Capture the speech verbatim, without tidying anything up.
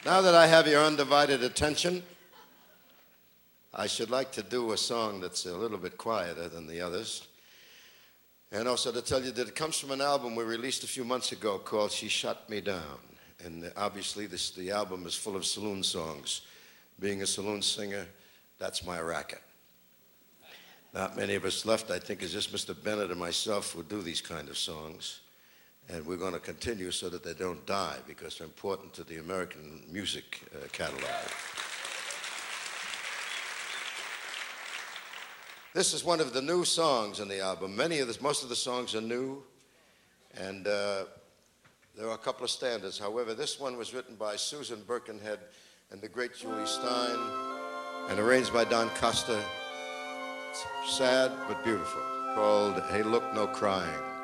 Now that I have your undivided attention, I should like to do a song that's a little bit quieter than the others. And also to tell you that it comes from an album we released a few months ago called She Shut Me Down. And obviously this, the album is full of saloon songs. Being a saloon singer, that's my racket. Not many of us left. I think it's just Mister Bennett and myself who do these kind of songs. And we're going to continue so that they don't die because they're important to the American music uh, catalog. This is one of the new songs on the album. Many of this, most of the songs are new, and uh, there are a couple of standards. However, this one was written by Susan Birkenhead and the great Julie Stein, and arranged by Don Costa. It's sad but beautiful, called Hey Look No Crying.